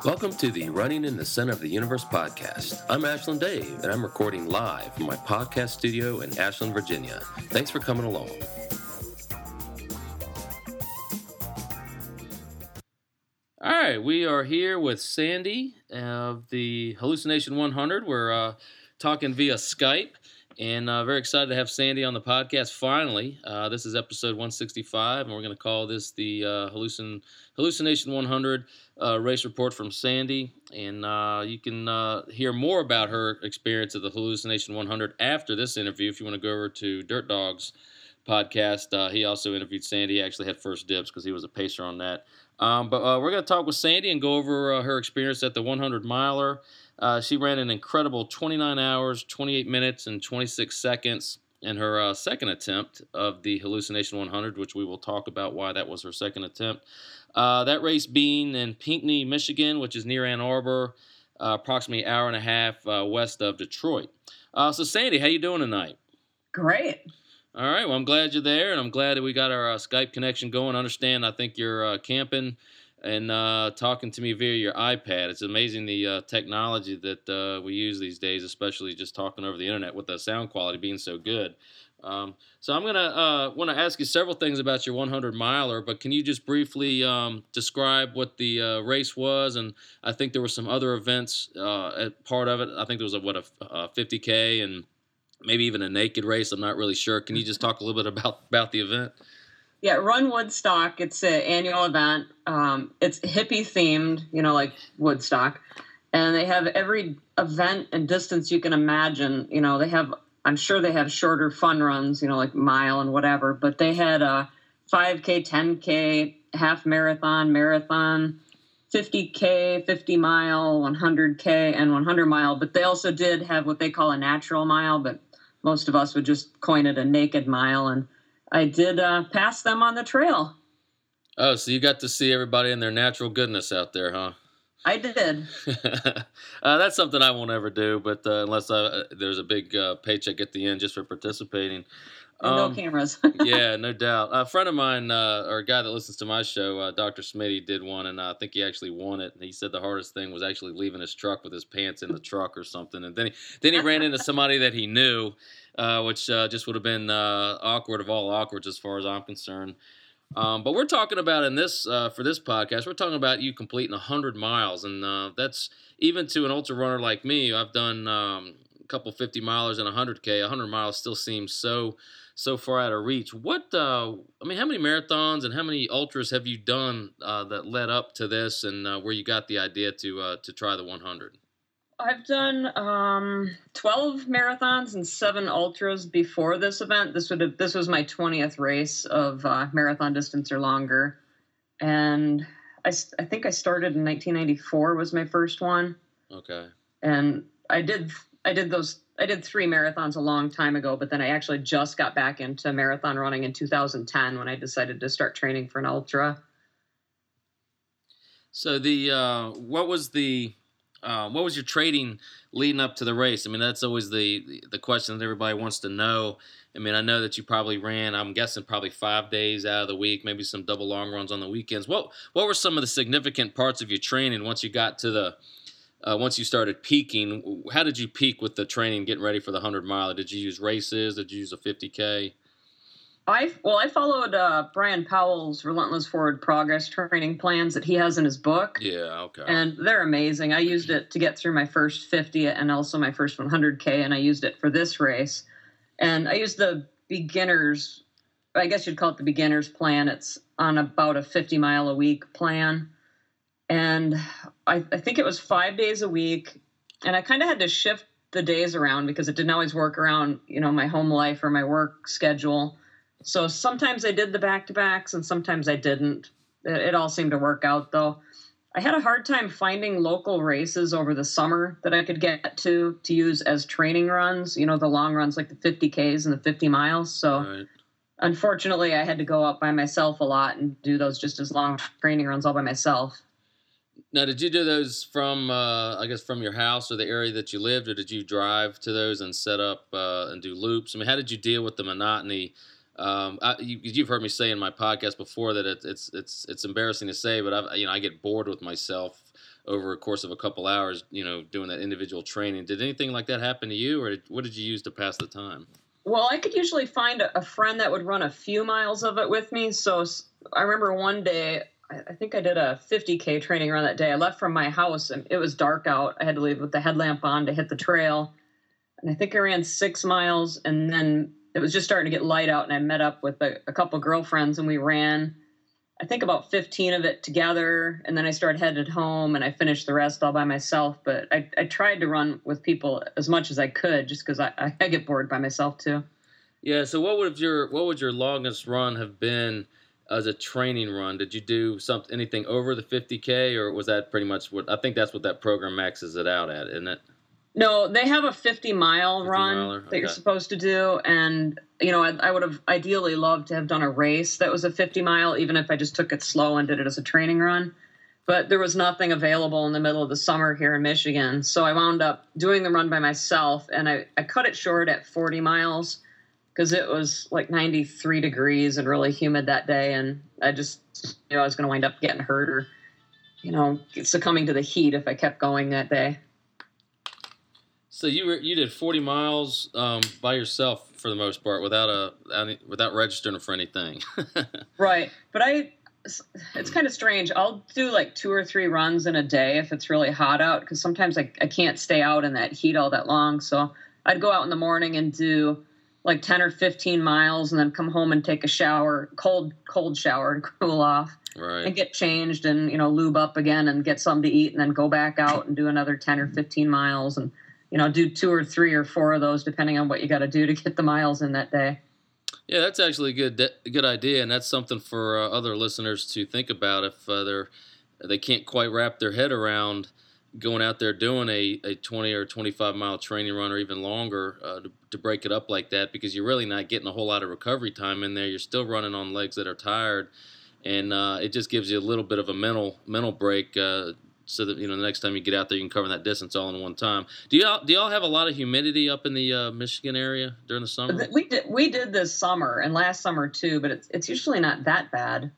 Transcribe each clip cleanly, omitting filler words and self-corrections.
Welcome to the Running in the Center of the Universe podcast. I'm Ashland Dave, and I'm recording live from my podcast studio in Ashland, Virginia. Thanks for coming along. All right, we are here with Sandy of the Hallucination 100. We're talking via Skype, and very excited to have Sandy on the podcast finally. This is episode 165, and we're going to call this the Hallucination 100 race report from Sandy. And you can hear more about her experience at the Hallucination 100 after this interview. If you want to go over to Dirt Dog's podcast, he also interviewed Sandy. He actually had first dibs because he was a pacer on that. But we're going to talk with Sandy and go over her experience at the 100 miler. She ran an incredible 29 hours, 28 minutes, and 26 seconds in her second attempt of the Hallucination 100, which we will talk about why that was her second attempt. That race being in Pinckney, Michigan, which is near Ann Arbor, approximately an hour and a half west of Detroit. So, Sandy, how you doing tonight? Great. All right, well, I'm glad you're there, and I'm glad that we got our Skype connection going. I understand, I think you're camping and talking to me via your iPad. It's amazing the technology that we use these days, especially just talking over the internet with the sound quality being so good. So I'm going to want to ask you several things about your 100 miler, but can you just briefly describe what the race was? And I think there were some other events at part of it. I think there was a 50K and maybe even a naked race. I'm not really sure. Can you just talk a little bit about the event? Yeah, Run Woodstock. It's an annual event. It's hippie themed, like Woodstock. And they have every event and distance you can imagine. I'm sure they have shorter fun runs, like mile and whatever. But they had a 5K, 10K, half marathon, 50K, 50 mile, 100K, and 100 mile. But they also did have what they call a natural mile, but most of us would just coin it a naked mile, and I did pass them on the trail. Oh, so you got to see everybody in their natural goodness out there, huh? I did. That's something I won't ever do, but unless there's a big paycheck at the end just for participating. No cameras. Yeah, no doubt. A friend of mine, or a guy that listens to my show, Dr. Smitty, did one, and I think he actually won it. And he said the hardest thing was actually leaving his truck with his pants in the truck or something. And then he ran into somebody that he knew, which just would have been awkward of all awkwards as far as I'm concerned. But we're talking about in this for this podcast, we're talking about you completing 100 miles, and that's even to an ultra runner like me. I've done a couple 50 milers and 100K. 100 miles still seems so far out of reach. How many marathons and how many ultras have you done that led up to this, and where you got the idea to try the 100? I've done 12 marathons and 7 ultras before this event. This was my 20th race of marathon distance or longer, and I think I started in 1994 was my first one. Okay. And I did 3 marathons a long time ago, but then I actually just got back into marathon running in 2010 when I decided to start training for an ultra. So what was your training leading up to the race? I mean, that's always the question that everybody wants to know. I mean, I know that you probably ran, I'm guessing, probably 5 days out of the week, maybe some double long runs on the weekends. What were some of the significant parts of your training once you got to once you started peaking? How did you peak with the training, getting ready for the 100 mile? Did you use races? Did you use a 50K? I followed Brian Powell's Relentless Forward Progress training plans that he has in his book. Yeah, okay. And they're amazing. I used it to get through my first 50 and also my first 100K, and I used it for this race. And I used the beginners, I guess you'd call it the beginners plan. It's on about a 50 mile a week plan. And I think it was 5 days a week. And I kind of had to shift the days around because it didn't always work around, my home life or my work schedule. So sometimes I did the back-to-backs and sometimes I didn't. It all seemed to work out, though. I had a hard time finding local races over the summer that I could get to use as training runs, the long runs like the 50Ks and the 50 miles. So Right. Unfortunately, I had to go out by myself a lot and do those just as long training runs all by myself. Now, did you do those from, from your house or the area that you lived, or did you drive to those and set up and do loops? I mean, how did you deal with the monotony? You've heard me say in my podcast before that it's embarrassing to say, but I get bored with myself over a course of a couple hours, doing that individual training. Did anything like that happen to you, or what did you use to pass the time? Well, I could usually find a friend that would run a few miles of it with me. So I remember one day, I think I did a 50K training run that day. I left from my house and it was dark out. I had to leave with the headlamp on to hit the trail. And I think I ran 6 miles, and then it was just starting to get light out, and I met up with a couple girlfriends, and we ran, I think, about 15 of it together, and then I started headed home, and I finished the rest all by myself. But I tried to run with people as much as I could, just because I get bored by myself too. Yeah. So what would your longest run have been as a training run? Did you do anything over the 50K, or was that pretty much what I think that's what that program maxes it out at, isn't it? No, they have a 50-mile run that you're supposed to do. And, I would have ideally loved to have done a race that was a 50-mile, even if I just took it slow and did it as a training run. But there was nothing available in the middle of the summer here in Michigan. So I wound up doing the run by myself, and I cut it short at 40 miles because it was like 93 degrees and really humid that day. And I just, I was going to wind up getting hurt or, succumbing to the heat if I kept going that day. So you did 40 miles by yourself for the most part without registering for anything. Right, but it's kind of strange. I'll do like 2 or 3 runs in a day if it's really hot out, because sometimes I can't stay out in that heat all that long. So I'd go out in the morning and do like 10 or 15 miles, and then come home and take a shower, cold shower to cool off. Right. And get changed and lube up again and get something to eat, and then go back out and do another 10 or 15 miles and do 2 or 3 or 4 of those, depending on what you got to do to get the miles in that day. Yeah, that's actually a good idea, and that's something for other listeners to think about if they can't quite wrap their head around going out there doing a 20 or 25 mile training run or even longer to break it up like that, because you're really not getting a whole lot of recovery time in there. You're still running on legs that are tired, and it just gives you a little bit of a mental break. So that the next time you get out there, you can cover that distance all in one time. Do y'all have a lot of humidity up in the Michigan area during the summer? We did this summer and last summer too, but it's usually not that bad.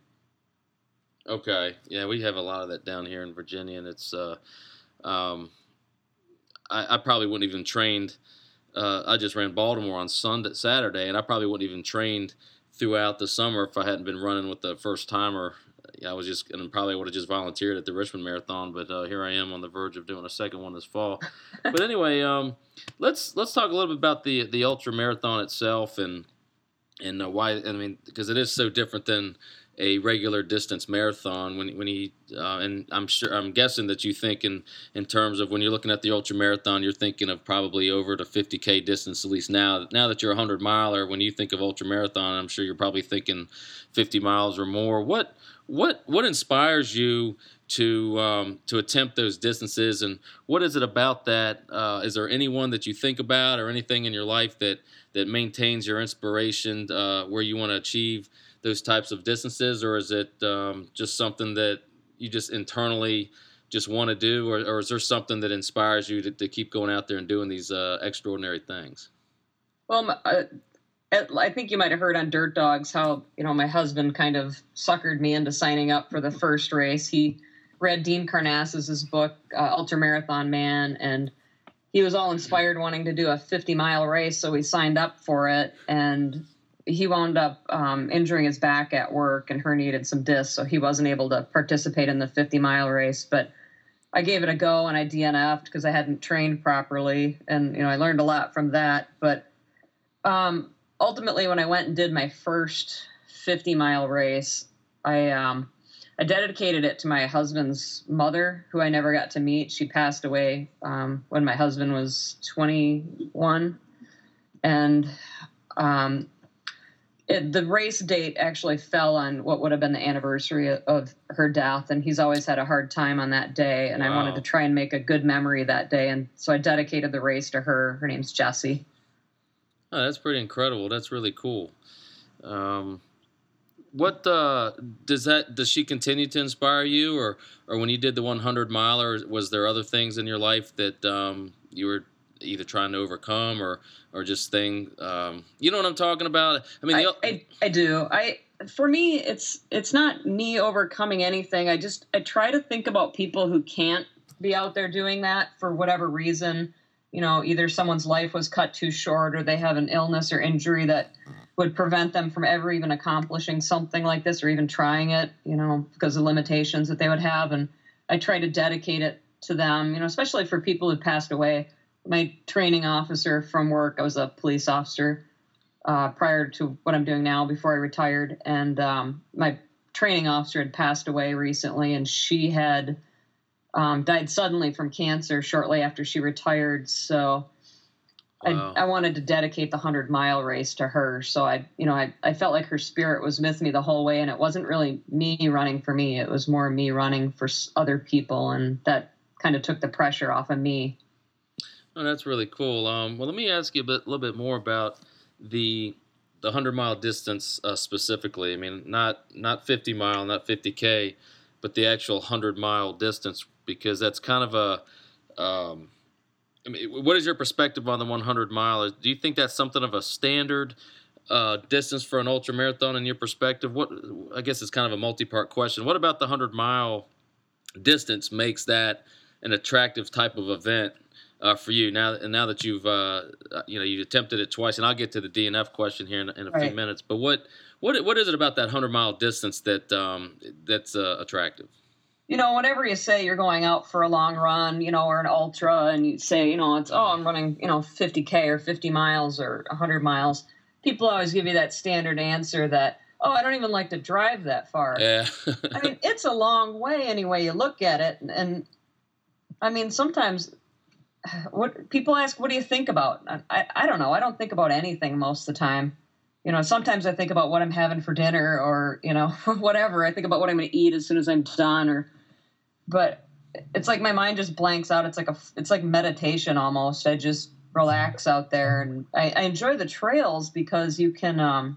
Okay, yeah, we have a lot of that down here in Virginia, and it's I probably wouldn't even trained. I just ran Baltimore on Saturday, and I probably wouldn't even trained throughout the summer if I hadn't been running with the first timer. I was and probably would have just volunteered at the Richmond Marathon, but here I am on the verge of doing a second one this fall. But anyway, let's talk a little bit about the ultra marathon itself and why. I mean, because it is so different than a regular distance marathon. And I'm guessing that you think in terms of when you're looking at the ultra marathon, you're thinking of probably over to 50K distance, at least now that you're a 100 miler. When you think of ultra marathon, I'm sure you're probably thinking 50 miles or more. What inspires you to attempt those distances, and what is it about that? Is there anyone that you think about, or anything in your life that maintains your inspiration where you want to achieve those types of distances, or is it just something that you just internally just want to do, or is there something that inspires you to keep going out there and doing these extraordinary things? Well, I think you might have heard on Dirt Dogs how, my husband kind of suckered me into signing up for the first race. He read Dean Karnazes' book, Ultra Marathon Man, and he was all inspired wanting to do a 50-mile race, so we signed up for it, and he wound up injuring his back at work and herniated some discs, so he wasn't able to participate in the 50-mile race. But I gave it a go, and I DNF'd because I hadn't trained properly, and I learned a lot from that. But ultimately, when I went and did my first 50-mile race, I dedicated it to my husband's mother, who I never got to meet. She passed away when my husband was 21, and the race date actually fell on what would have been the anniversary of her death, and he's always had a hard time on that day, and wow. I wanted to try and make a good memory that day, and so I dedicated the race to her. Her name's Jessie. Oh, that's pretty incredible. That's really cool. What does she continue to inspire you, or when you did the 100 miler, was there other things in your life that you were either trying to overcome or just you know what I'm talking about? I mean, I do. For me, it's not me overcoming anything. I try to think about people who can't be out there doing that for whatever reason. Either someone's life was cut too short or they have an illness or injury that would prevent them from ever even accomplishing something like this or even trying it, because of limitations that they would have. And I try to dedicate it to them, especially for people who passed away. My training officer from work, I was a police officer prior to what I'm doing now before I retired. And my training officer had passed away recently, and she had died suddenly from cancer shortly after she retired. So wow. I wanted to dedicate the 100-mile race to her. So I felt like her spirit was with me the whole way, and it wasn't really me running for me. It was more me running for other people, and that kind of took the pressure off of me. Oh, that's really cool. Well, let me ask you a little bit more about the 100-mile distance specifically. I mean, not 50-mile, not 50K, but the actual 100-mile distance, because that's kind of a what is your perspective on the 100-mile? Do you think that's something of a standard distance for an ultramarathon in your perspective? I guess it's kind of a multi-part question. What about the 100-mile distance makes that an attractive type of event for you now that you've you've attempted it twice? And I'll get to the DNF question here in a few minutes. But what is it about that 100-mile distance that's attractive? Whenever you say you're going out for a long run, or an ultra, and you say, I'm running, 50K or 50 miles or 100 miles, people always give you that standard answer that, I don't even like to drive that far. Yeah. I mean, it's a long way any way you look at it. And I mean, sometimes what people ask, what do you think about? I don't know. I don't think about anything most of the time. Sometimes I think about what I'm having for dinner or, whatever. I think about what I'm going to eat as soon as I'm done but it's like my mind just blanks out. It's like meditation almost. I just relax out there, and I enjoy the trails because you can,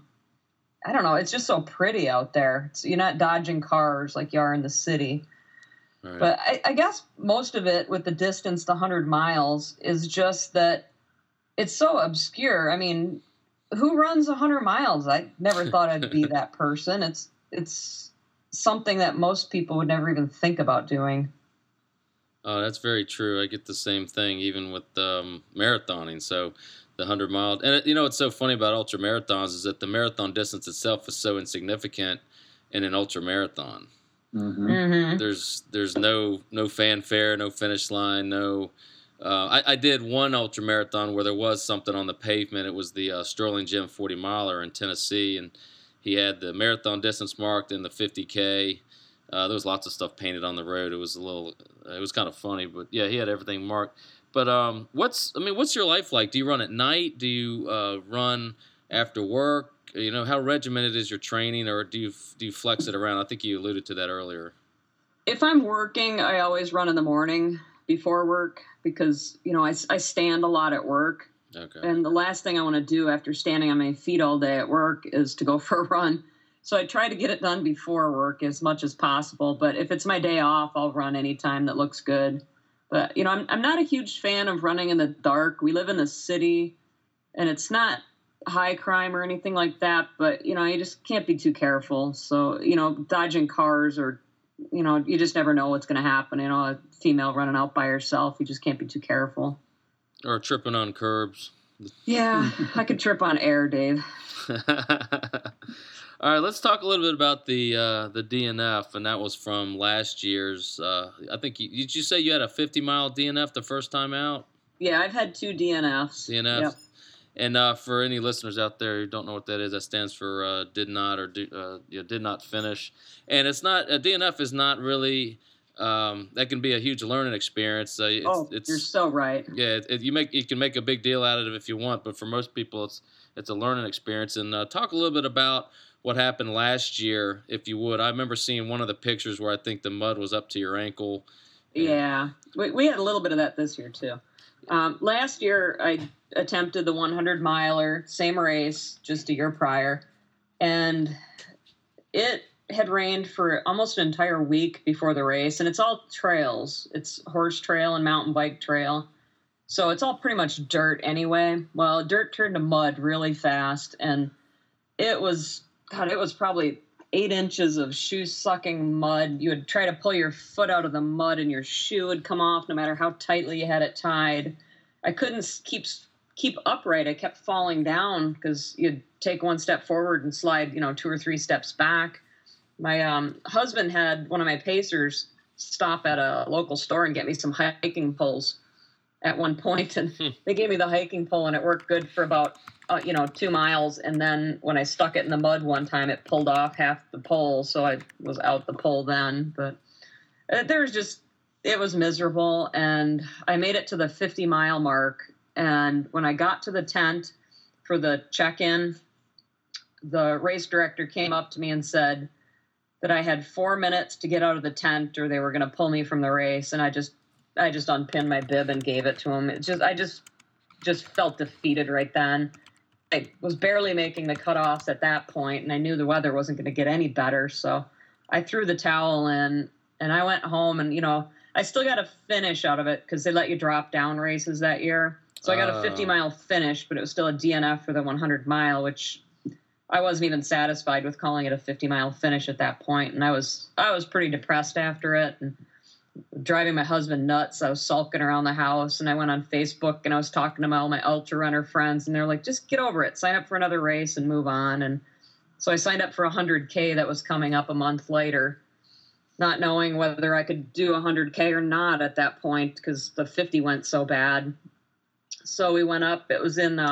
I don't know. It's just so pretty out there. You're not dodging cars like you are in the city. Right. But I guess most of it with the distance, the 100 miles, is just that it's so obscure. I mean, who runs 100 miles? I never thought I'd be that person. It's something that most people would never even think about doing. Oh, that's very true. I get the same thing even with marathoning. So the 100-mile, and what's so funny about ultra marathons is that the marathon distance itself is so insignificant in an ultra marathon. Mm-hmm. Mm-hmm. There's no fanfare, no finish line, no. I did one ultra marathon where there was something on the pavement. It was the Sterling Gym 40-miler in Tennessee, and he had the marathon distance marked in the 50K. There was lots of stuff painted on the road. It was kind of funny, but yeah, he had everything marked. But what's your life like? Do you run at night? Do you run after work? How regimented is your training, or do you flex it around? I think you alluded to that earlier. If I'm working, I always run in the morning before work because, I stand a lot at work. Okay. And the last thing I want to do after standing on my feet all day at work is to go for a run. So I try to get it done before work as much as possible. But if it's my day off, I'll run anytime that looks good. But, I'm not a huge fan of running in the dark. We live in the city, and it's not high crime or anything like that. But, you just can't be too careful. So, dodging cars or, you just never know what's going to happen. A female running out by herself, you just can't be too careful. Or tripping on curbs. Yeah, I could trip on air, Dave. All right, let's talk a little bit about the DNF, and that was from last year's. I think did you say you had a 50-mile DNF the first time out? Yeah, I've had 2 DNFs. Yep. And for any listeners out there who don't know what that is, that stands for did not finish. And it's not a DNF is not really. That can be a huge learning experience. You're so right. Yeah, you can make a big deal out of it if you want, but for most people, it's a learning experience. And talk a little bit about what happened last year, if you would. I remember seeing one of the pictures where I think the mud was up to your ankle. Yeah, we had a little bit of that this year too. Last year, I attempted the 100-miler, same race, just a year prior, and it had rained for almost an entire week before the race, and it's all trails. It's horse trail and mountain bike trail, so it's all pretty much dirt anyway. Well, dirt turned to mud really fast, and it was probably 8 inches of shoe-sucking mud. You would try to pull your foot out of the mud, and your shoe would come off no matter how tightly you had it tied. I couldn't keep upright. I kept falling down because you'd take one step forward and slide, 2 or 3 steps back. My husband had one of my pacers stop at a local store and get me some hiking poles at one point, and they gave me the hiking pole, and it worked good for about 2 miles. And then when I stuck it in the mud one time, it pulled off half the pole, so I was out the pole then. But it was miserable, and I made it to the 50-mile mark. And when I got to the tent for the check-in, the race director came up to me and said that I had 4 minutes to get out of the tent, or they were going to pull me from the race. And I just unpinned my bib and gave it to him. I just felt defeated right then. I was barely making the cutoffs at that point, and I knew the weather wasn't going to get any better. So I threw the towel in, and I went home, and, I still got a finish out of it because they let you drop down races that year. So I got a 50-mile finish, but it was still a DNF for the 100-mile, which I wasn't even satisfied with calling it a 50-mile finish at that point. And I was pretty depressed after it and driving my husband nuts. I was sulking around the house, and I went on Facebook and I was talking to all my ultra runner friends, and they're like, just get over it, sign up for another race and move on. And so I signed up for a 100K that was coming up a month later, not knowing whether I could do 100K or not at that point because the 50 went so bad. So we went up. It was in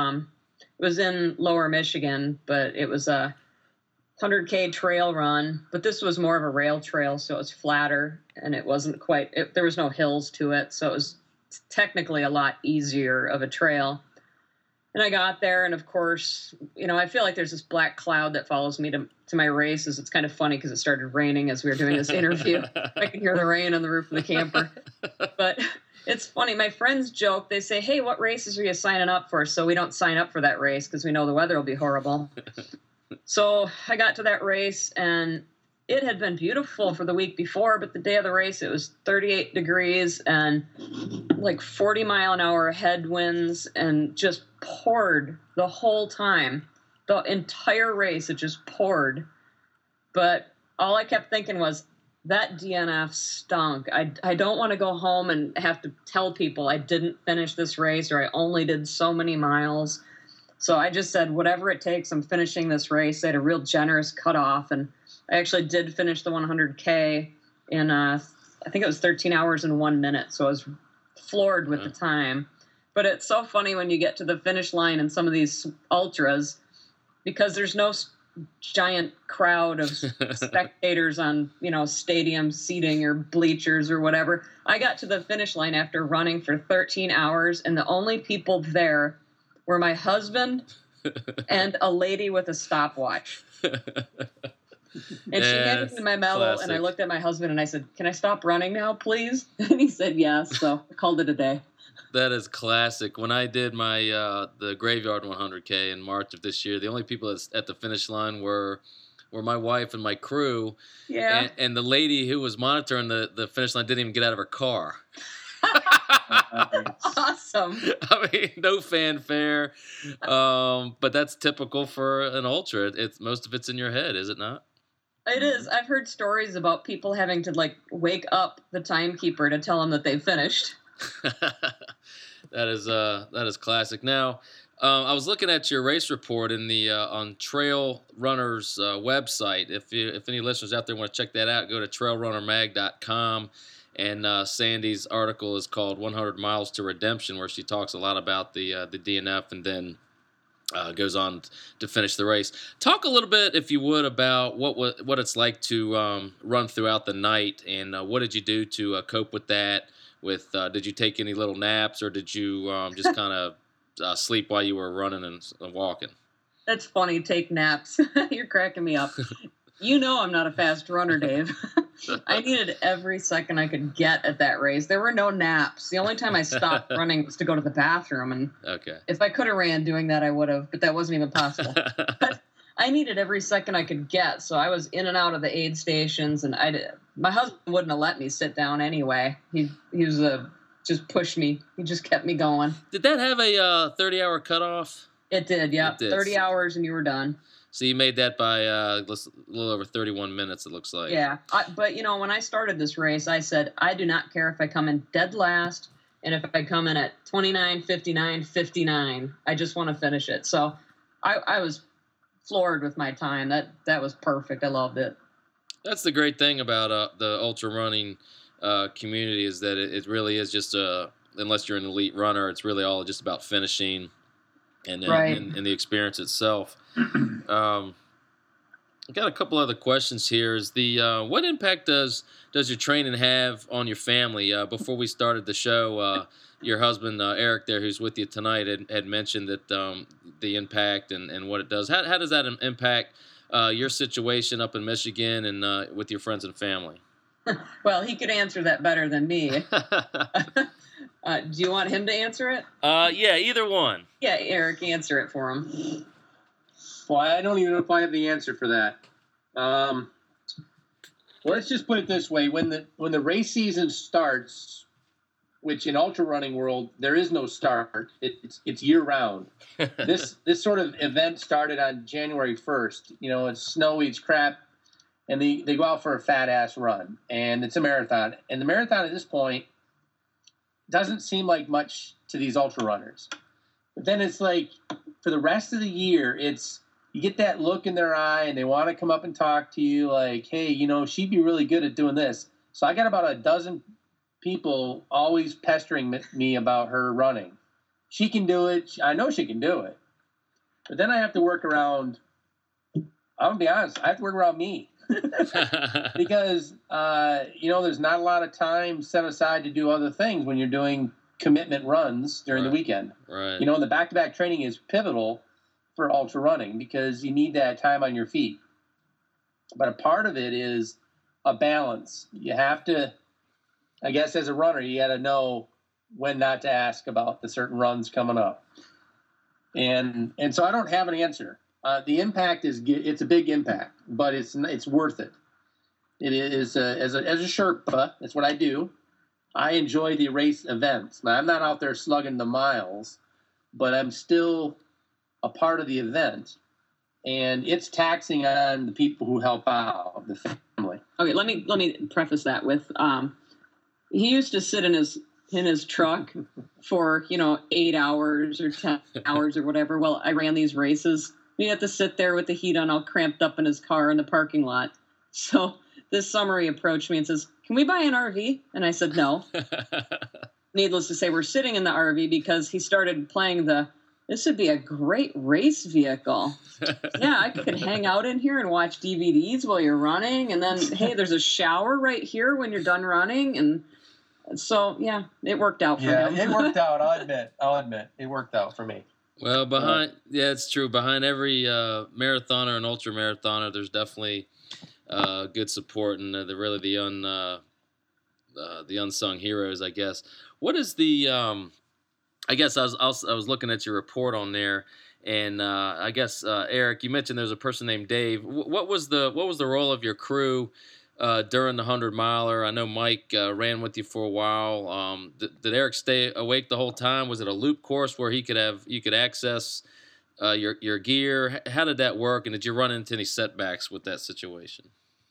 Lower Michigan, but it was a 100K trail run. But this was more of a rail trail, so it was flatter, and it wasn't there was no hills to it, so it was technically a lot easier of a trail. And I got there, and of course, I feel like there's this black cloud that follows me to my races. It's kind of funny because it started raining as we were doing this interview. I can hear the rain on the roof of the camper. But it's funny. My friends joke. They say, hey, what races are you signing up for? So we don't sign up for that race because we know the weather will be horrible. So I got to that race, and it had been beautiful for the week before, but the day of the race, it was 38 degrees and like 40-mile-an-hour headwinds, and just poured the whole time. The entire race, it just poured. But all I kept thinking was, that DNF stunk. I don't want to go home and have to tell people I didn't finish this race, or I only did so many miles. So I just said, whatever it takes, I'm finishing this race. I had a real generous cutoff, and I actually did finish the 100K in, I think it was 13 hours and 1 minute. So I was floored with the time. But it's so funny when you get to the finish line in some of these ultras, because there's no giant crowd of spectators on, stadium seating or bleachers or whatever. I got to the finish line after running for 13 hours, and the only people there were my husband and a lady with a stopwatch. And she handed me my medal, classic. And I looked at my husband and I said, can I stop running now, please? And he said yes, so I called it a day. That is classic. When I did my the Graveyard 100K in March of this year, the only people at the finish line were my wife and my crew. Yeah. And the lady who was monitoring the finish line didn't even get out of her car. Awesome. I mean, no fanfare. But that's typical for an ultra. It's most of it's in your head, is it not? It is. I've heard stories about people having to wake up the timekeeper to tell them that they finished. That is classic. Now, I was looking at your race report in the on Trail Runner's website. If any listeners out there want to check that out, go to trailrunnermag.com. And Sandy's article is called 100 Miles to Redemption, where she talks a lot about the DNF and then goes on to finish the race. Talk a little bit, if you would, about what it's like to run throughout the night, and what did you do to cope with that? Did you take any little naps, or did you just kind of sleep while you were running and walking? That's funny. Take naps. You're cracking me up. I'm not a fast runner, Dave. I needed every second I could get at that race. There were no naps. The only time I stopped running was to go to the bathroom. And okay. If I could have ran doing that, I would have, but that wasn't even possible. I needed every second I could get. So I was in and out of the aid stations, and my husband wouldn't have let me sit down anyway. He was just pushed me. He just kept me going. Did that have a 30-hour cutoff? It did, yeah. 30 hours and you were done. So you made that by a little over 31 minutes, it looks like. Yeah. But, when I started this race, I said, I do not care if I come in dead last and if I come in at 29, 59, 59. I just want to finish it. So I was floored with my time. That was perfect. I loved it. That's the great thing about the ultra running community is that it really is just unless you're an elite runner, it's really all just about finishing and the experience itself. I got a couple other questions here. Is what impact does your training have on your family? Before we started the show, your husband Eric, there, who's with you tonight, had mentioned that the impact and what it does. How does that impact your situation up in Michigan and with your friends and family? Well, he could answer that better than me. Do you want him to answer it? Yeah, either one. Yeah, Eric, answer it for him. Well, I don't even know if I have the answer for that. Well, let's just put it this way: when the race season starts, which in ultra running world there is no start, it's year round. This sort of event started on January 1st. It's snowy, it's crap, and they go out for a fat ass run, and it's a marathon. And the marathon at this point doesn't seem like much to these ultra runners, but then it's like for the rest of the year, you get that look in their eye and they want to come up and talk to you like, hey, she'd be really good at doing this. So I got about a dozen people always pestering me about her running. She can do it. I know she can do it. But then I have to work around, I'm going to be honest, I have to work around me. Because, there's not a lot of time set aside to do other things when you're doing commitment runs during the weekend. Right. And the back-to-back training is pivotal for ultra running because you need that time on your feet. But a part of it is a balance. You have to, I guess as a runner, you got to know when not to ask about the certain runs coming up. And so I don't have an answer. The impact it's a big impact, but it's worth it. It is as a Sherpa, that's what I do. I enjoy the race events. Now I'm not out there slugging the miles, but I'm still a part of the event, and it's taxing on the people who help out, the family. Okay, let me preface that with he used to sit in his truck for 8 hours or 10 hours or whatever while I ran these races. He had to sit there with the heat on, all cramped up in his car in the parking lot. So this summer he approached me and says, "Can we buy an RV?" And I said no. Needless to say, we're sitting in the RV because he started playing this would be a great race vehicle. Yeah, I could hang out in here and watch DVDs while you're running. And then, hey, there's a shower right here when you're done running. And so, yeah, it worked out for him. Yeah, it worked out. I'll admit. It worked out for me. Well, it's true. Behind every marathoner and ultra marathoner, there's definitely good support and the unsung heroes, I guess. What is the I guess I was looking at your report on there, and I guess Eric, you mentioned there's a person named Dave. What was the role of your crew during the 100-miler? I know Mike ran with you for a while. Did Eric stay awake the whole time? Was it a loop course where you could access your gear? How did that work? And did you run into any setbacks with that situation?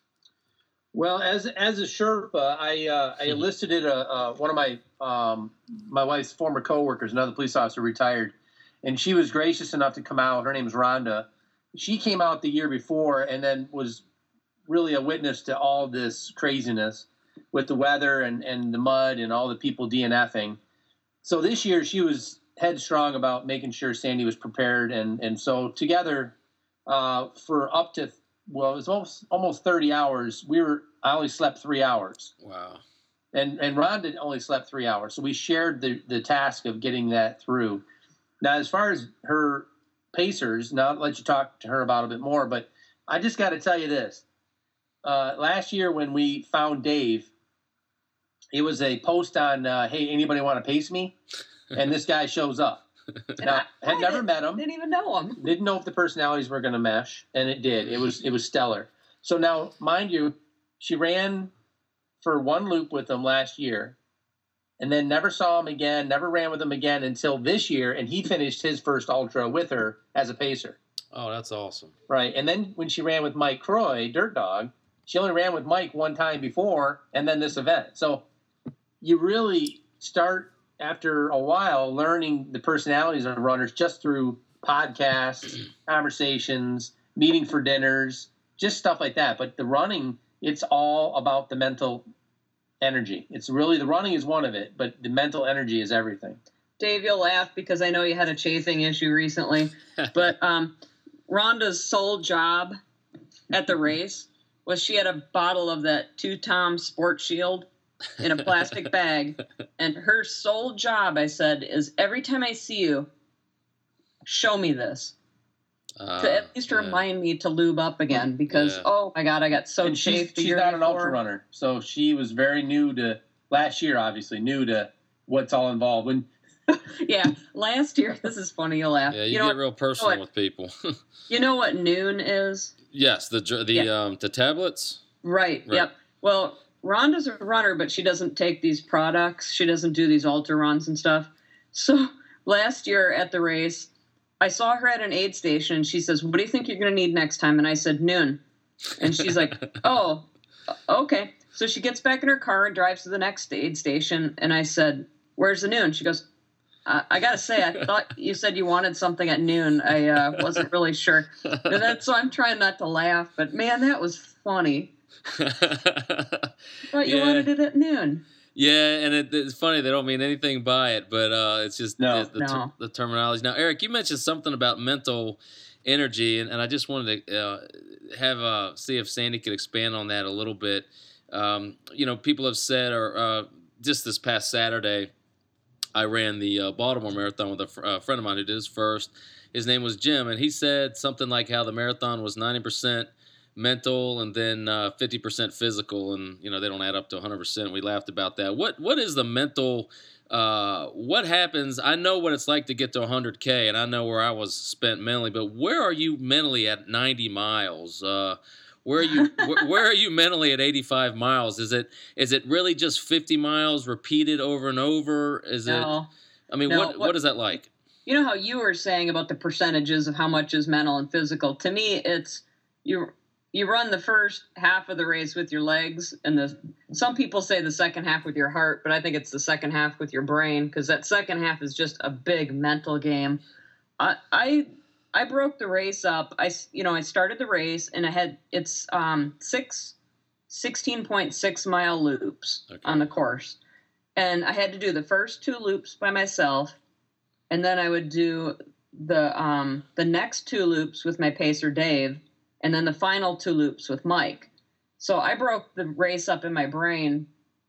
Well, as a Sherpa, I enlisted one of my wife's former coworkers, another police officer, retired, and she was gracious enough to come out. Her name is Rhonda. She came out the year before and then was really a witness to all this craziness with the weather and the mud and all the people DNFing. So this year she was headstrong about making sure Sandy was prepared, and so together for up to. Well, it was almost 30 hours. I only slept 3 hours. Wow. And Rhonda only slept 3 hours. So we shared the task of getting that through. Now, as far as her pacers, now I'll let you talk to her about it a bit more, but I just got to tell you this. Last year when we found Dave, it was a post on, hey, anybody want to pace me? And this guy shows up. Now, had never met him. Didn't even know him. Didn't know if the personalities were going to mesh, and it did. It was stellar. So now, mind you, she ran for one loop with him last year, and then never saw him again, never ran with him again until this year, and he finished his first ultra with her as a pacer. Oh, that's awesome. Right. And then when she ran with Mike Croy, Dirt Dog, she only ran with Mike one time before and then this event. So you really start after a while learning the personalities of runners just through podcasts, conversations, meeting for dinners, just stuff like that. But the running, it's all about the mental energy. It's really, the running is one of it, but the mental energy is everything. Dave, you'll laugh because I know you had a chafing issue recently, but Rhonda's sole job at the race was she had a bottle of that 2-Tom Sport Shield in a plastic bag, and her sole job, I said, is every time I see you, show me this. To at least remind me to lube up again, because oh my God, I got so chafed. She's not an ultra runner, so she was very new to last year. Obviously, new to what's all involved. When yeah, last year, this is funny. You'll laugh. Yeah, you get real personal with people. You know what Noon is? Yes, the tablets. Right. Yep. Well, Rhonda's a runner, but she doesn't take these products. She doesn't do these ultra runs and stuff. So last year at the race, I saw her at an aid station, and she says, "What do you think you're going to need next time?" And I said, "Noon." And she's like, "Oh, okay." So she gets back in her car and drives to the next aid station, and I said, "Where's the Noon?" She goes, I got to say, I thought you said you wanted something at noon. I wasn't really sure. So I'm trying not to laugh, but man, that was funny. I thought you wanted it at noon. Yeah, and it's funny. They don't mean anything by it, but it's just the terminology. Now, Eric, you mentioned something about mental energy, and I just wanted to see if Sandy could expand on that a little bit. People have said, or just this past Saturday, I ran the Baltimore Marathon with a friend of mine who did his first. His name was Jim, and he said something like how the marathon was 90% mental and then 50% physical, and they don't add up to 100%. We laughed about that. What is the mental? What happens? I know what it's like to get to 100K, and I know where I was spent mentally. But where are you mentally at 90 miles? Where are you? Where are you mentally at 85 miles? Is it really just 50 miles repeated over and over? Is it? I mean, what is that like? You know how you were saying about the percentages of how much is mental and physical. To me, it's you run the first half of the race with your legs, and some people say the second half with your heart, but I think it's the second half with your brain, because that second half is just a big mental game. I broke the race up. I started the race, and it's 16.6 mile loops on the course. And I had to do the first 2 loops by myself, and then I would do the next 2 loops with my pacer Dave, and then the final 2 loops with Mike. So I broke the race up in my brain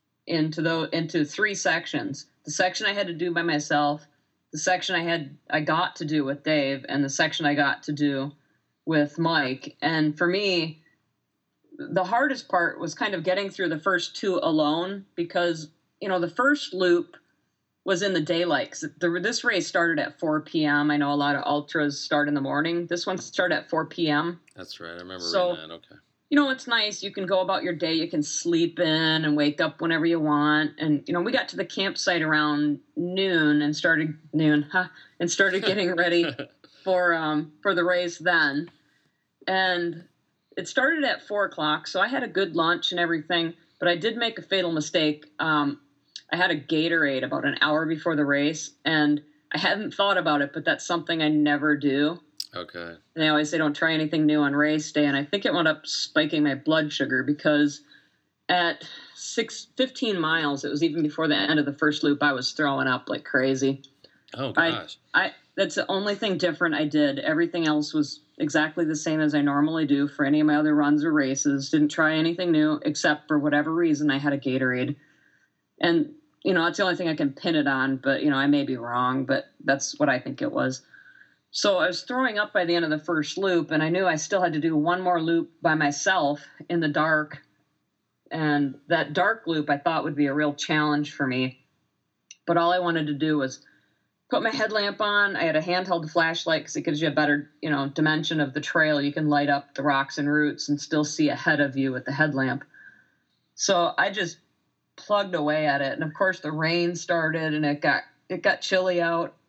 into 3 sections. The section I had to do by myself, the section I got to do with Dave, and the section I got to do with Mike. And for me, the hardest part was kind of getting through the first 2 alone, because, the first loop was in the daylight. This race started at 4 p.m. I know a lot of ultras start in the morning. This one started at 4 p.m. That's right. I remember reading that. Okay. It's nice. You can go about your day. You can sleep in and wake up whenever you want. And, we got to the campsite around noon and started getting ready for the race then. And it started at 4:00. So I had a good lunch and everything, but I did make a fatal mistake. I had a Gatorade about an hour before the race, and I hadn't thought about it, but that's something I never do. Okay. They always say don't try anything new on race day, and I think it wound up spiking my blood sugar, because at 15 miles, it was even before the end of the first loop, I was throwing up like crazy. Oh, gosh. That's the only thing different I did. Everything else was exactly the same as I normally do for any of my other runs or races. Didn't try anything new, except for whatever reason I had a Gatorade. And, that's the only thing I can pin it on, but, I may be wrong, but that's what I think it was. So I was throwing up by the end of the first loop, and I knew I still had to do one more loop by myself in the dark. And that dark loop I thought would be a real challenge for me. But all I wanted to do was put my headlamp on. I had a handheld flashlight because it gives you a better, dimension of the trail. You can light up the rocks and roots and still see ahead of you with the headlamp. So I just plugged away at it. And of course the rain started, and it got chilly out.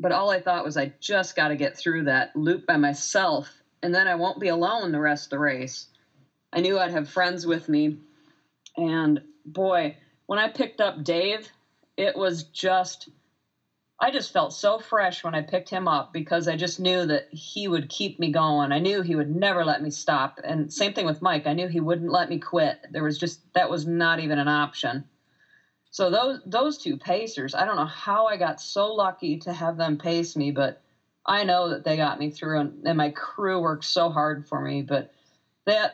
But all I thought was I just got to get through that loop by myself, and then I won't be alone the rest of the race. I knew I'd have friends with me. And boy, when I picked up Dave, it was I just felt so fresh when I picked him up because I just knew that he would keep me going. I knew he would never let me stop. And same thing with Mike. I knew he wouldn't let me quit. That was not even an option. So those two pacers, I don't know how I got so lucky to have them pace me, but I know that they got me through, and my crew worked so hard for me. But that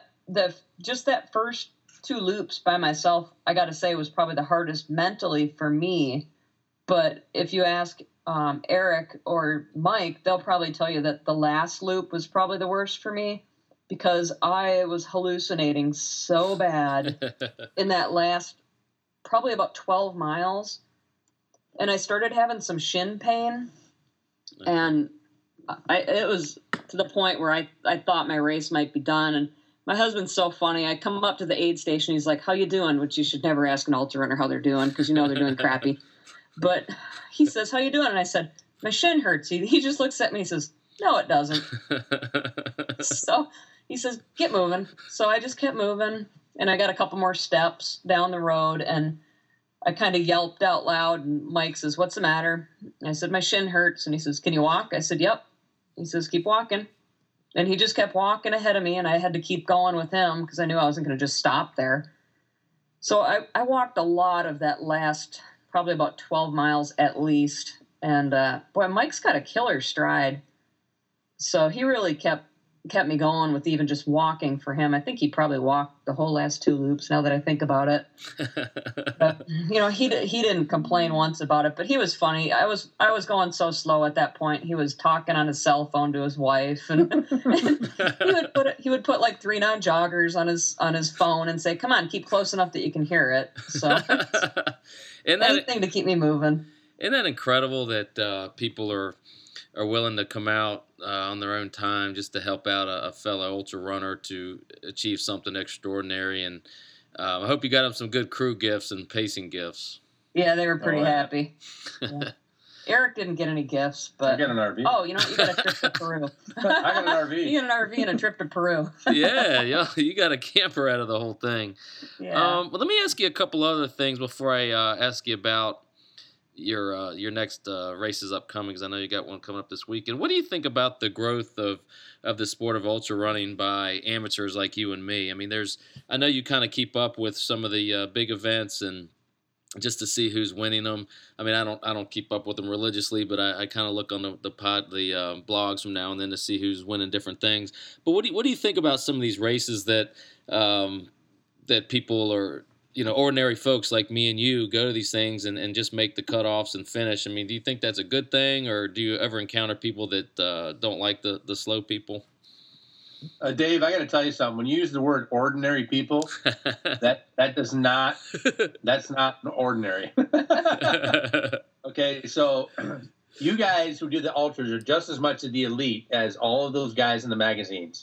first 2 loops by myself, I got to say, was probably the hardest mentally for me. But if you ask Eric or Mike, they'll probably tell you that the last loop was probably the worst for me because I was hallucinating so bad in that last probably about 12 miles. And I started having some shin pain. And it was to the point where I thought my race might be done. And my husband's so funny. I come up to the aid station. He's like, "How you doing?" Which you should never ask an ultra runner how they're doing because you know they're doing crappy. But he says, "How you doing?" And I said, "My shin hurts." He just looks at me and says, "No, it doesn't." So he says, "Get moving." So I just kept moving. And I got a couple more steps down the road, and I kind of yelped out loud, and Mike says, "What's the matter?" And I said, "My shin hurts." And he says, "Can you walk?" I said, "Yep." He says, "Keep walking." And he just kept walking ahead of me, and I had to keep going with him because I knew I wasn't going to just stop there. So I walked a lot of that last, probably about 12 miles at least. And boy, Mike's got a killer stride. So he really kept me going with even just walking for him. I think he probably walked the whole last 2 loops now that I think about it. But, he didn't complain once about it, but he was funny. I was going so slow at that point. He was talking on his cell phone to his wife, and he would put like 3 non-joggers on his phone and say, "Come on, keep close enough that you can hear it." So anything to keep me moving. Isn't that incredible that people are willing to come out on their own time just to help out a fellow ultra runner to achieve something extraordinary? And I hope you got them some good crew gifts and pacing gifts. Yeah, they were pretty happy. Yeah. Eric didn't get any gifts, but I got an RV. Oh, you got a trip to Peru. I got an RV. You got an RV and a trip to Peru. Yeah, you got a camper out of the whole thing. Yeah. Well, let me ask you a couple other things before I ask you about your next races upcoming, because I know you got one coming up this weekend. What do you think about the growth of the sport of ultra running by amateurs like you and me? I mean, I know you kind of keep up with some of the big events and just to see who's winning them. I mean, I don't keep up with them religiously, but I kind of look on the blogs from now and then to see who's winning different things. But what do you think about some of these races that that people are, ordinary folks like me and you go to these things and just make the cutoffs and finish? I mean, do you think that's a good thing, or do you ever encounter people that don't like the slow people? Dave, I got to tell you something. When you use the word ordinary people, that's not ordinary. Okay, so you guys who do the ultras are just as much of the elite as all of those guys in the magazines.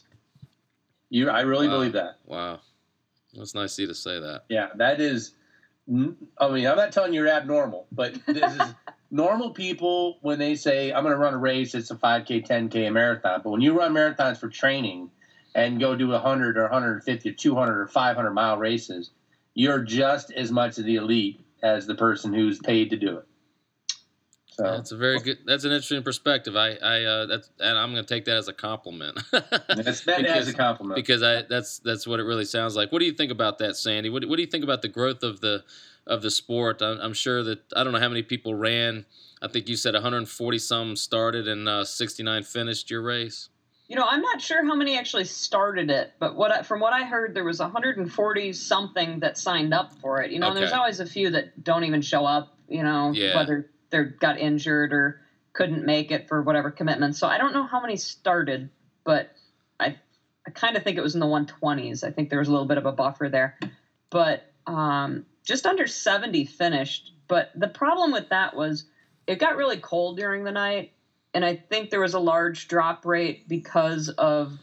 I really believe that. Wow. That's nice of you to say that. Yeah, that is. I mean, I'm not telling you you're abnormal, but this is normal people when they say, "I'm going to run a race, it's a 5K, 10K, a marathon." But when you run marathons for training and go do 100 or 150 or 200 or 500 mile races, you're just as much of the elite as the person who's paid to do it. So that's a very good. That's an interesting perspective. And I'm going to take that as a compliment. That's as a compliment because that's what it really sounds like. What do you think about that, Sandy? What do you think about the growth of the sport? I'm sure that I don't know how many people ran. I think you said 140 some started and 69 finished your race. I'm not sure how many actually started it, but from what I heard, there was 140 something that signed up for it. And there's always a few that don't even show up. Whether they got injured or couldn't make it for whatever commitment. So I don't know how many started, but I kind of think it was in the 120s. I think there was a little bit of a buffer there, but just under 70 finished. But the problem with that was it got really cold during the night, and I think there was a large drop rate because of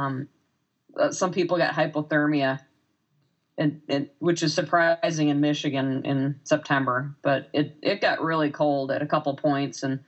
some people got hypothermia. And which is surprising in Michigan in September, but it got really cold at a couple points, and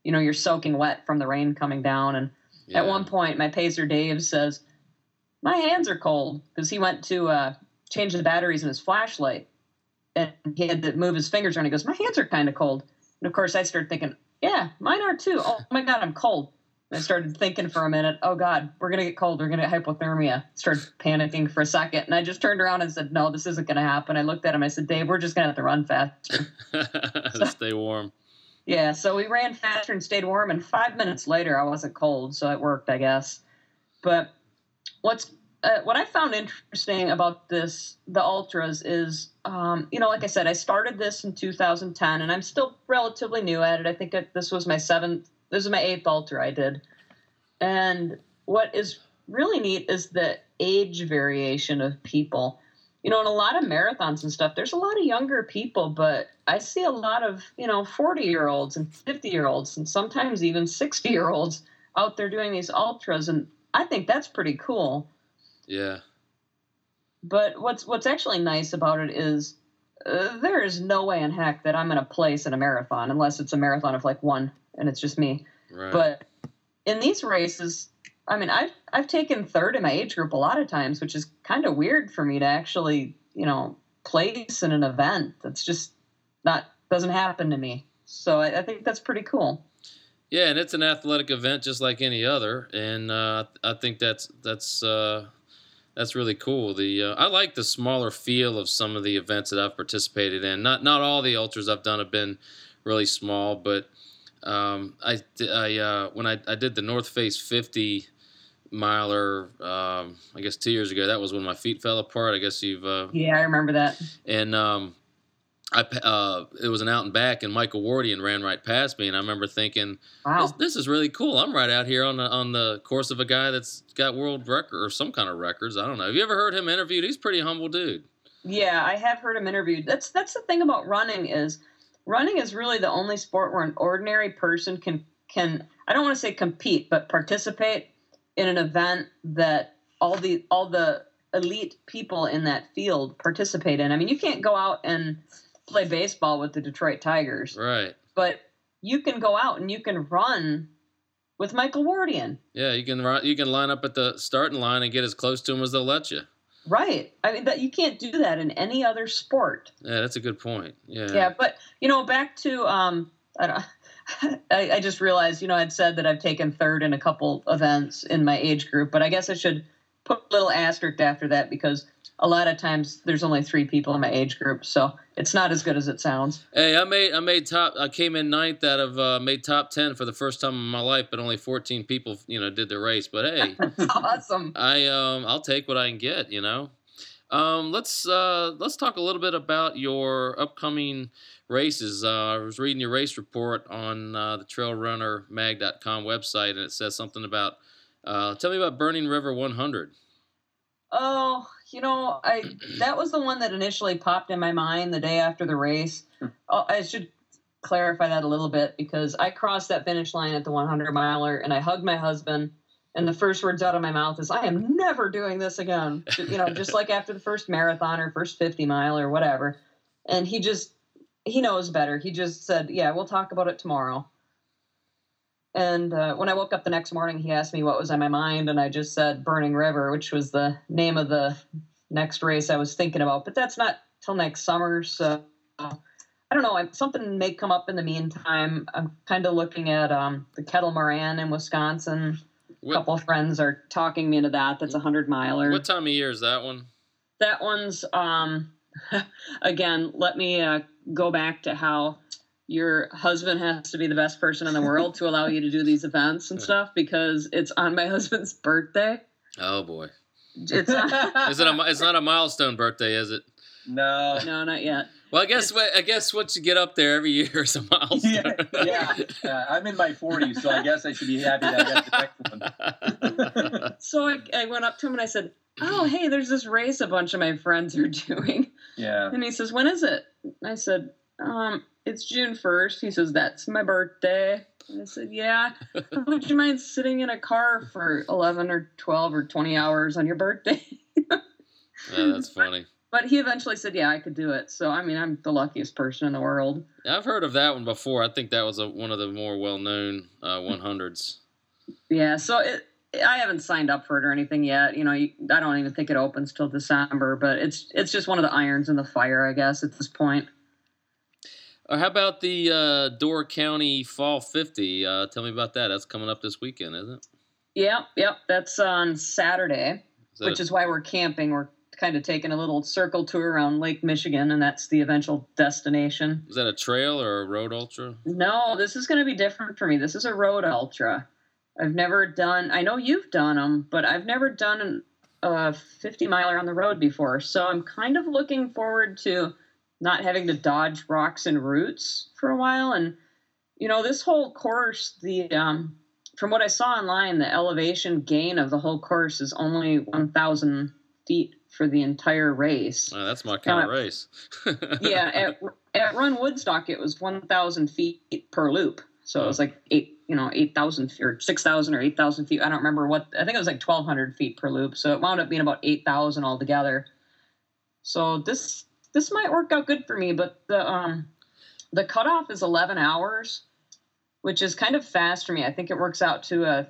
you're soaking wet from the rain coming down. And at one point, my pacer Dave says, "My hands are cold," because he went to change the batteries in his flashlight, and he had to move his fingers around. He goes, "My hands are kind of cold." And of course, I started thinking, "Yeah, mine are too. Oh my God, I'm cold." And I started thinking for a minute, "Oh God, we're gonna get cold. We're gonna get hypothermia." Started panicking for a second, and I just turned around and said, "No, this isn't gonna happen." I looked at him. I said, "Dave, we're just gonna have to run faster." Stay warm. Yeah, so we ran faster and stayed warm, and 5 minutes later, I wasn't cold, so it worked, I guess. But what I found interesting about the ultras is, like I said, I started this in 2010, and I'm still relatively new at it. I think this was my 8th ultra I did. And what is really neat is the age variation of people. In a lot of marathons and stuff, there's a lot of younger people, but I see a lot of, 40-year-olds and 50-year-olds and sometimes even 60-year-olds out there doing these ultras, and I think that's pretty cool. Yeah. But what's actually nice about it is there is no way in heck that I'm going to place in a marathon unless it's a marathon of like one and it's just me. Right. But in these races, I mean, I've taken third in my age group a lot of times, which is kind of weird for me to actually, place in an event. That's just doesn't happen to me. So I think that's pretty cool. Yeah, and it's an athletic event just like any other, and I think that's really cool. I like the smaller feel of some of the events that I've participated in. Not all the ultras I've done have been really small, but when I did the North Face 50 miler, I guess 2 years ago, that was when my feet fell apart. I guess you've yeah, I remember that. And it was an out and back, and Michael Wardian ran right past me, and I remember thinking, wow, this is really cool. I'm right out here on the course of a guy that's got world record or some kind of records. I don't know. Have you ever heard him interviewed? He's a pretty humble dude. Yeah, I have heard him interviewed. That's the thing about running is really the only sport where an ordinary person can I don't want to say compete, but participate in an event that all the elite people in that field participate in. I mean, you can't go out and play baseball with the Detroit Tigers. Right. But you can go out and you can run with Michael Wardian. Yeah, you can line up at the starting line and get as close to him as they'll let you. Right. I mean, you can't do that in any other sport. Yeah, that's a good point. Yeah. Yeah, but back to I just realized, I'd said that I've taken third in a couple events in my age group, but I guess I should put a little asterisk after that because a lot of times there's only 3 people in my age group, so it's not as good as it sounds. Hey, I came in 9th out of made top 10 for the first time in my life, but only 14 people, did the race. But hey, awesome. I'll take what I can get, Let's talk a little bit about your upcoming races. I was reading your race report on the trailrunnermag.com website, and it says something about tell me about Burning River 100. Oh, that was the one that initially popped in my mind the day after the race. I should clarify that a little bit because I crossed that finish line at the 100 miler and I hugged my husband. And the first words out of my mouth is, "I am never doing this again." Just like after the first marathon or first 50 mile or whatever. And he knows better. He just said, "Yeah, we'll talk about it tomorrow." And when I woke up the next morning, he asked me what was on my mind, and I just said Burning River, which was the name of the next race I was thinking about. But that's not till next summer, so I don't know. Something may come up in the meantime. I'm kind of looking at the Kettle Moran in Wisconsin. A couple of friends are talking me into that. That's a 100 miler. What time of year is that one? That one's, again, let me go back to how your husband has to be the best person in the world to allow you to do these events and stuff because it's on my husband's birthday. Oh, boy. It's not a milestone birthday, is it? No, not yet. Well, I guess once you get up there every year is a milestone. Yeah. I'm in my 40s, so I guess I should be happy that I got the next one. So I went up to him and I said, "Oh, hey, there's this race a bunch of my friends are doing." Yeah. And he says, "When is it?" I said, "It's June 1st." He says, "That's my birthday." And I said, "Yeah. Would you mind sitting in a car for 11 or 12 or 20 hours on your birthday?" Yeah, that's funny. But he eventually said, yeah, I could do it. So, I mean, I'm the luckiest person in the world. I've heard of that one before. I think that was one of the more well-known 100s. Yeah, so I haven't signed up for it or anything yet. You know, I don't even think it opens till December, but it's just one of the irons in the fire, I guess, at this point. How about the Door County Fall 50? Tell me about that. That's coming up this weekend, isn't it? Yep. That's on Saturday, which is why we're camping. We're kind of taking a little circle tour around Lake Michigan, and that's the eventual destination. Is that a trail or a road ultra? No, this is going to be different for me. This is a road ultra. I've never done, I know you've done them, but I've never done a 50-miler on the road before. So I'm kind of looking forward to not having to dodge rocks and roots for a while. And, you know, this whole course, from what I saw online, the elevation gain of the whole course is only 1,000 feet for the entire race. Oh, that's my kind of race. Yeah, at Run Woodstock, it was 1,000 feet per loop. So it was like 8,000 or 6,000 or 8,000 feet. I don't remember what. I think it was like 1,200 feet per loop. So it wound up being about 8,000 altogether. So this might work out good for me. But the cutoff is 11 hours, which is kind of fast for me. I think it works out to a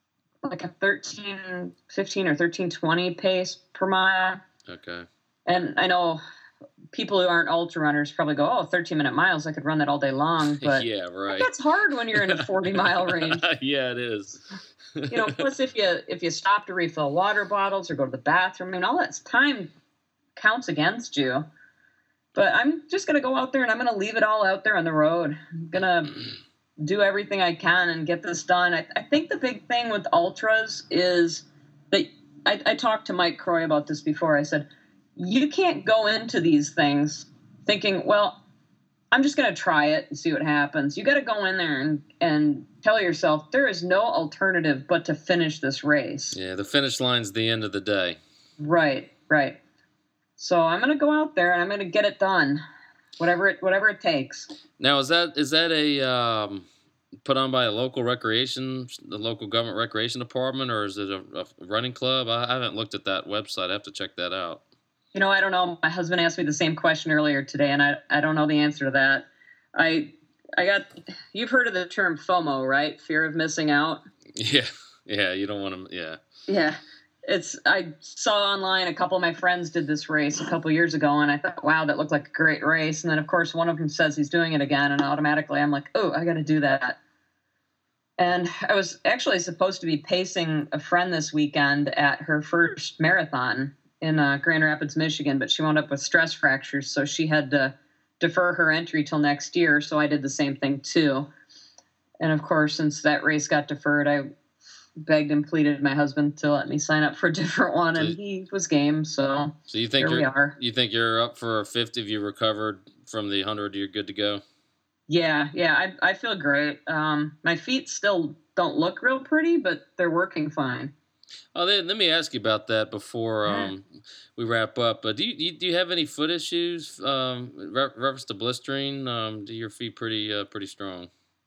13:15 or 13:20 pace per mile. Okay. And I know people who aren't ultra runners probably go, 13-minute miles, I could run that all day long. But yeah, right. That's hard when you're in a 40-mile range. Yeah, it is. Plus if you stop to refill water bottles or go to the bathroom, I mean, all that time counts against you. But I'm just going to go out there and I'm going to leave it all out there on the road. I'm going to do everything I can and get this done. I think the big thing with ultras is that I talked to Mike Croy about this before. I said, you can't go into these things thinking, well, I'm just going to try it and see what happens. You got to go in there and tell yourself there is no alternative but to finish this race. Yeah, the finish line's the end of the day. Right. So I'm going to go out there and I'm going to get it done, whatever it takes. Now, is that a put on by the local government recreation department, or is it a running club? I haven't looked at that website. I have to check that out. I don't know. My husband asked me the same question earlier today, and I don't know the answer to that. You've heard of the term FOMO, right? Fear of missing out. Yeah, you don't want to. Yeah. Yeah, I saw online a couple of my friends did this race a couple of years ago, and I thought, wow, that looked like a great race. And then, of course, one of them says he's doing it again, and automatically I'm like, oh, I got to do that. And I was actually supposed to be pacing a friend this weekend at her first marathon in Grand Rapids, Michigan, but she wound up with stress fractures, so she had to defer her entry till next year. So I did the same thing too. And of course, since that race got deferred, I begged and pleaded my husband to let me sign up for a different one, and he was game. So you think here we are. You think you're up for a 50? If you recovered from the 100, you're good to go? Yeah, I feel great. My feet still don't look real pretty, but they're working fine. Oh, let me ask you about that before we wrap up. Do you have any foot issues? Reference to blistering? Do your feet pretty strong?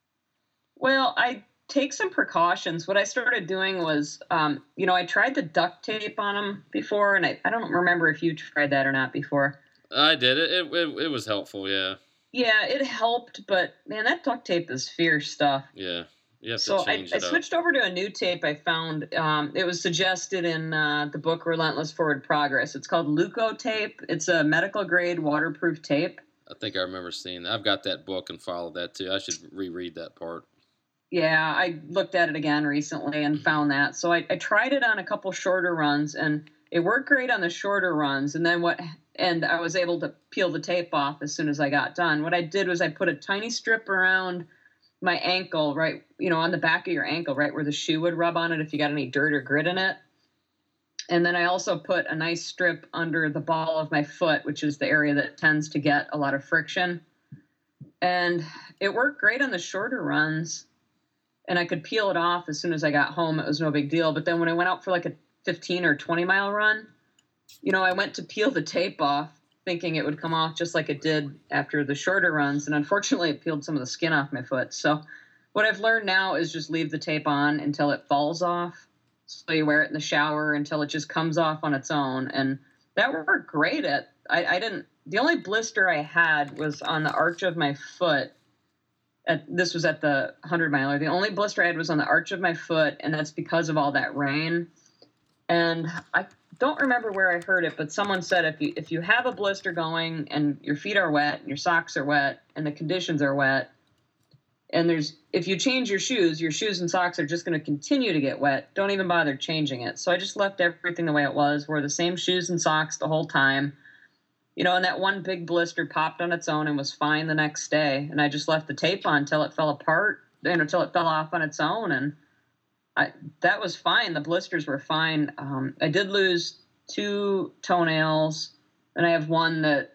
Well, I take some precautions. What I started doing was, I tried the duct tape on them before, and I don't remember if you tried that or not before. I did. It was helpful, yeah. Yeah, it helped, but man, that duct tape is fierce stuff. Yeah. So I switched over to a new tape I found. It was suggested in the book Relentless Forward Progress. It's called Leuco tape. It's a medical grade waterproof tape. I think I remember seeing that. I've got that book and followed that too. I should reread that part. Yeah, I looked at it again recently and found that. So I tried it on a couple shorter runs, and it worked great on the shorter runs. And I was able to peel the tape off as soon as I got done. What I did was I put a tiny strip around my ankle, right, on the back of your ankle, right where the shoe would rub on it if you got any dirt or grit in it. And then I also put a nice strip under the ball of my foot, which is the area that tends to get a lot of friction. And it worked great on the shorter runs. And I could peel it off as soon as I got home. It was no big deal. But then when I went out for like a 15 or 20-mile run, I went to peel the tape off thinking it would come off just like it did after the shorter runs. And unfortunately, it peeled some of the skin off my foot. So what I've learned now is just leave the tape on until it falls off. So you wear it in the shower until it just comes off on its own. And that worked great at I didn't. The only blister I had was on the arch of my foot. This was at the 100 miler. The only blister I had was on the arch of my foot, and that's because of all that rain. And I don't remember where I heard it, but someone said if you have a blister going and your feet are wet and your socks are wet and the conditions are wet, and if you change your shoes and socks are just going to continue to get wet. Don't even bother changing it. So I just left everything the way it was, wore the same shoes and socks the whole time. And that one big blister popped on its own and was fine the next day. And I just left the tape on until it fell apart, until it fell off on its own. And that was fine. The blisters were fine. I did lose 2 toenails, and I have one that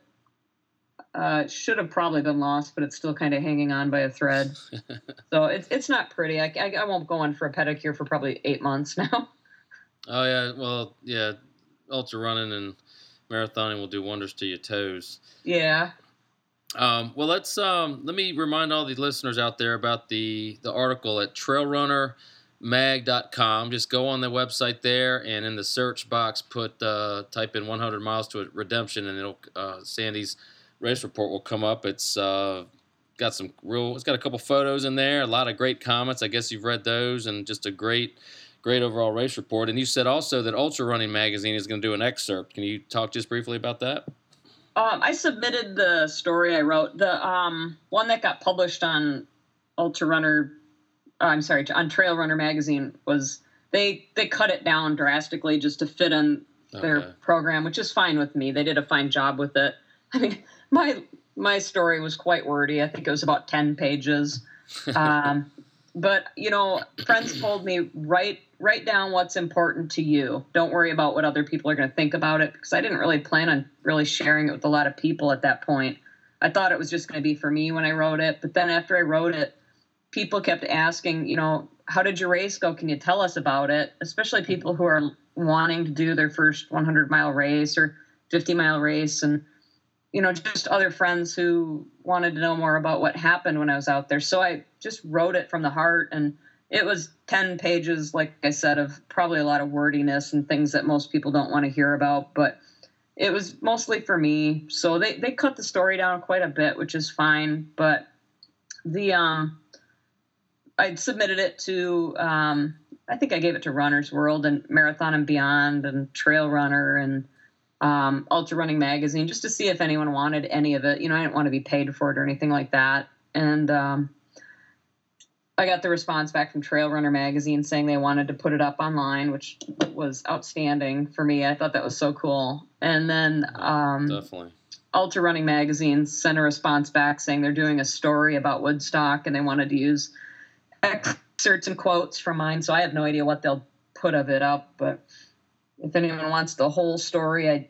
should have probably been lost, but it's still kind of hanging on by a thread. So it's not pretty. I won't go in for a pedicure for probably 8 months now. Oh yeah, well yeah, ultra running and marathoning will do wonders to your toes. Yeah. Well, let me remind all the listeners out there about the article at trailrunnermag.com. Just go on the website there, and in the search box, type in 100 miles to redemption, and it'll Sandy's race report will come up. It's got a couple photos in there, a lot of great comments. I guess you've read those, and just a great overall race report. And you said also that Ultra Running Magazine is going to do an excerpt. Can you talk just briefly about that? I submitted the story I wrote. The one that got published on on Trail Runner Magazine was they cut it down drastically just to fit in their program, which is fine with me. They did a fine job with it. I mean, my story was quite wordy. I think it was about 10 pages. But, friends told me, write down what's important to you. Don't worry about what other people are going to think about it, because I didn't really plan on really sharing it with a lot of people at that point. I thought it was just going to be for me when I wrote it. But then after I wrote it, people kept asking, how did your race go? Can you tell us about it? Especially people who are wanting to do their first 100-mile race or 50-mile race. And, just other friends who wanted to know more about what happened when I was out there. So I just wrote it from the heart, and it was 10 pages, like I said, of probably a lot of wordiness and things that most people don't want to hear about, but it was mostly for me. So they cut the story down quite a bit, which is fine. But I submitted it to, I think I gave it to Runner's World and Marathon and Beyond and Trail Runner and Ultra Running Magazine, just to see if anyone wanted any of it. I didn't want to be paid for it or anything like that. And I got the response back from Trail Runner Magazine saying they wanted to put it up online, which was outstanding for me. I thought that was so cool. And then definitely. Ultra Running Magazine sent a response back saying they're doing a story about Woodstock, and they wanted to use excerpts and quotes from mine. So I have no idea what they'll put of it up, but if anyone wants the whole story,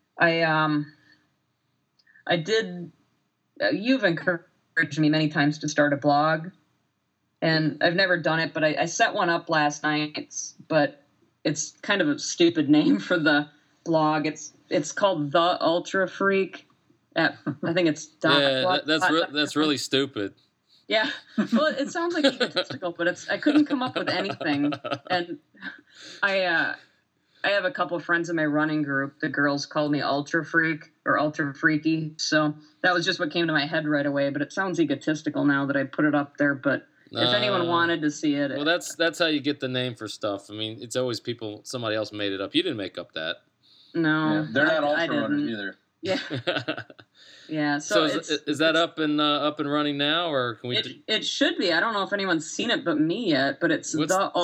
I did. You've encouraged me many times to start a blog, and I've never done it, but I set one up last night. But it's kind of a stupid name for the blog. It's called The Ultra Freak. I think it's that's really stupid. Yeah, well, it sounds like egotistical, but I couldn't come up with anything, and I have a couple of friends in my running group. The girls called me Ultra Freak or Ultra Freaky. So that was just what came to my head right away. But it sounds egotistical now that I put it up there. But if anyone wanted to see it. Well, that's how you get the name for stuff. I mean, it's always somebody else made it up. You didn't make up that. No. Yeah, they're not ultra runners either. Yeah. Yeah. So is that up and running now, or can we? It should be. I don't know if anyone's seen it but me yet, but it's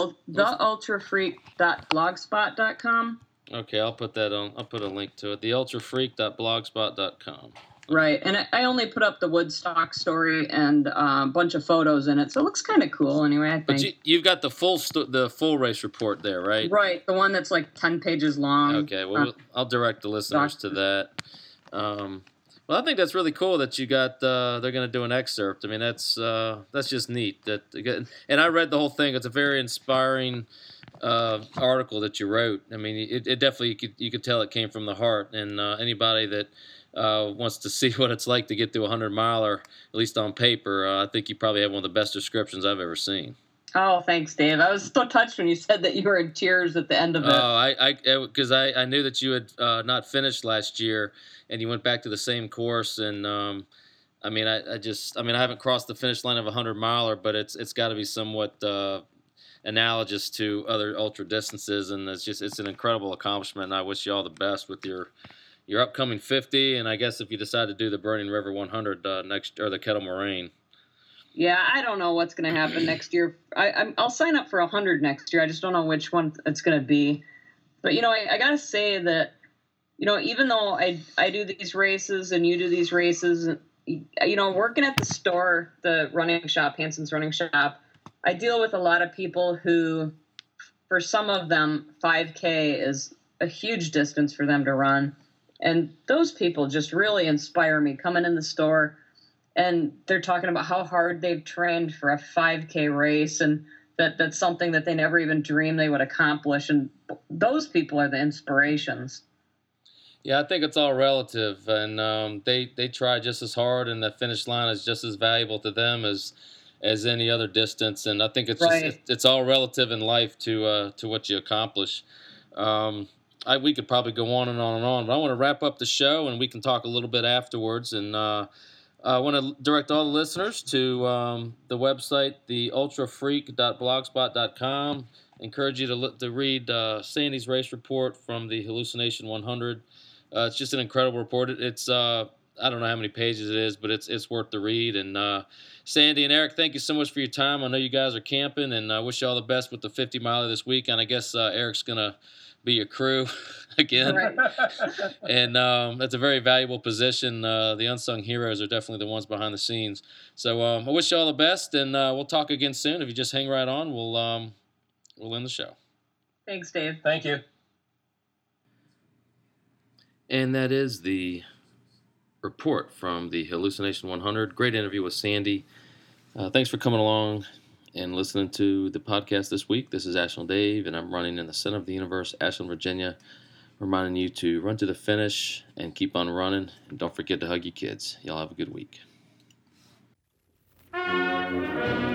theultrafreak.blogspot.com. Okay, I'll put that on. I'll put a link to it. Theultrafreak.blogspot.com. Right, and I only put up the Woodstock story and a bunch of photos in it, so it looks kind of cool. Anyway, I think. But you've got the full race report there, right? Right, the one that's like 10 pages long. Okay, well, I'll direct the listeners to that. Well, I think that's really cool that you got. They're going to do an excerpt. I mean, that's just neat. And I read the whole thing. It's a very inspiring article that you wrote. I mean, it definitely you could tell it came from the heart. And anybody that wants to see what it's like to get through 100-miler, at least on paper, I think you probably have one of the best descriptions I've ever seen. Oh, thanks, Dave. I was so touched when you said that you were in tears at the end of it. Oh, because I knew that you had not finished last year, and you went back to the same course, and I mean, I haven't crossed the finish line of a 100-miler, but it's got to be somewhat analogous to other ultra distances, and it's an incredible accomplishment. And I wish you all the best with your upcoming 50, and I guess if you decide to do the Burning River 100 next, or the Kettle Moraine. Yeah, I don't know what's going to happen next year. I'll sign up for 100 next year. I just don't know which one it's going to be. But, I got to say that, even though I do these races and you do these races, working at the store, the running shop, Hanson's Running Shop, I deal with a lot of people who, for some of them, 5K is a huge distance for them to run. And those people just really inspire me coming in the store. And they're talking about how hard they've trained for a 5K race, and that's something that they never even dreamed they would accomplish. And those people are the inspirations. Yeah, I think it's all relative, and they try just as hard, and the finish line is just as valuable to them as any other distance. And I think it's Right. it's all relative in life to what you accomplish. We could probably go on and on and on, but I want to wrap up the show, and we can talk a little bit afterwards. And I want to direct all the listeners to the website, theultrafreak.blogspot.com. Encourage you to read Sandy's race report from the Hallucination 100. It's just an incredible report. It's I don't know how many pages it is, but it's worth the read. And Sandy and Eric, thank you so much for your time. I know you guys are camping, and I wish you all the best with the 50-miler this weekend. I guess Eric's gonna be your crew again. Right. And that's a very valuable position. The unsung heroes are definitely the ones behind the scenes. So I wish you all the best, and we'll talk again soon. If you just hang right on, we'll end the show. Thanks, Dave. Thank you. And that is the report from the Hallucination 100. Great interview with Sandy. Thanks for coming along and listening to the podcast this week. This is Ashland Dave, and I'm running in the center of the universe, Ashland, Virginia, reminding you to run to the finish and keep on running. And don't forget to hug your kids. Y'all have a good week.